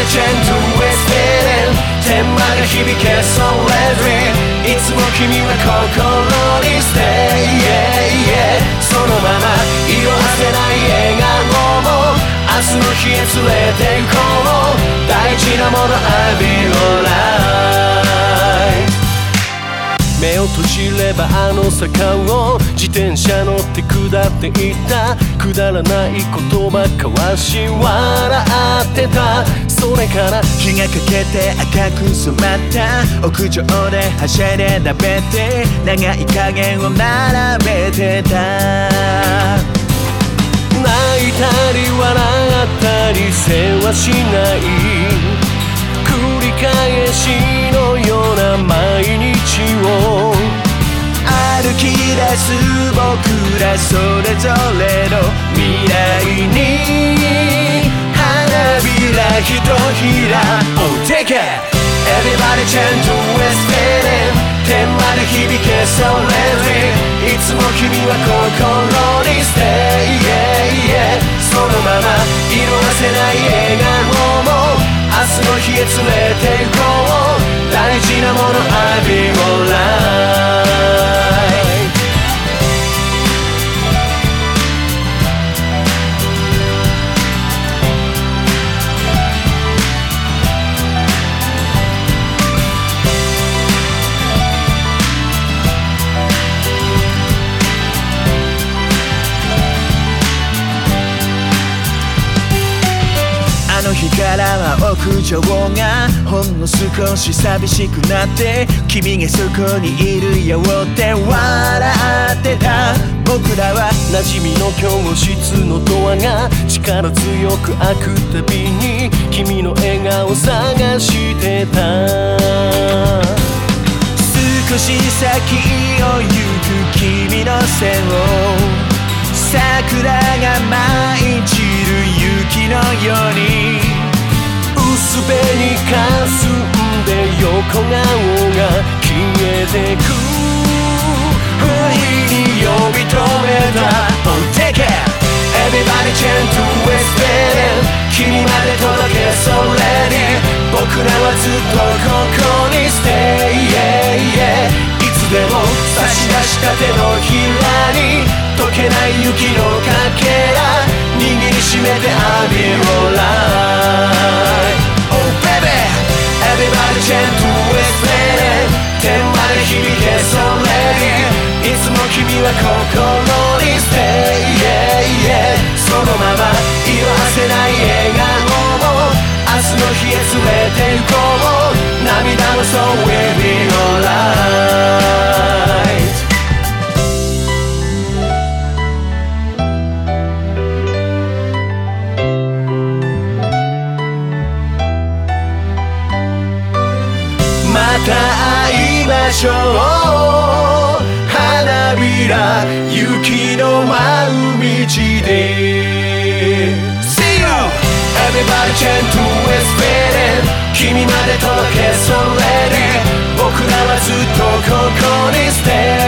チェントウエステレン天満が響けそうレディいつも君は心に Stay、そのまま色あせない笑顔も明日の日へ連れて行こう大事なもの浴びろライ目を閉じればあの坂を自転車乗って下っていったくだらない言葉交わし笑ってたそれから日がかけて赤く染まった屋上ではしゃいで食べて長い加減を並べてた泣いたり笑ったり世話しない繰り返しのような毎日を歩き出す僕らそれぞれの未来に花びらひとひら Oh take it Everybody change to West Berlin 天まで響けそうレディいつも君は心に Stay、そのまま色あせない笑顔も明日の日へ連れて行こう大事なもの浴びろライあの日からは屋上がほんの少し寂しくなって君がそこにいるよって笑ってた僕らは馴染みの教室のドアが力強く開くたびに君の笑顔探してた少し先を行く君の背を桜が舞い散る雪のように薄紅かすんで横顔が消えてく不意に呼び止めた Oh take it Everybody change to West Berlin 君まで届けそうレディ僕らはずっとここに Stay、いつでも差し出した手のひらに溶けない雪のかけら握りしめて浴びろライ Oh baby Everybody change to West Berlin 天まで響けそうレディいつも君は心に Stay、そのまま色あせない笑顔も明日の日へ連れて行こう涙もそう Will be alrightまた会いましょう花びら雪の舞う道で See you! Everybody change to West Berlin 君まで届けそうレディ僕らはずっとここに Stay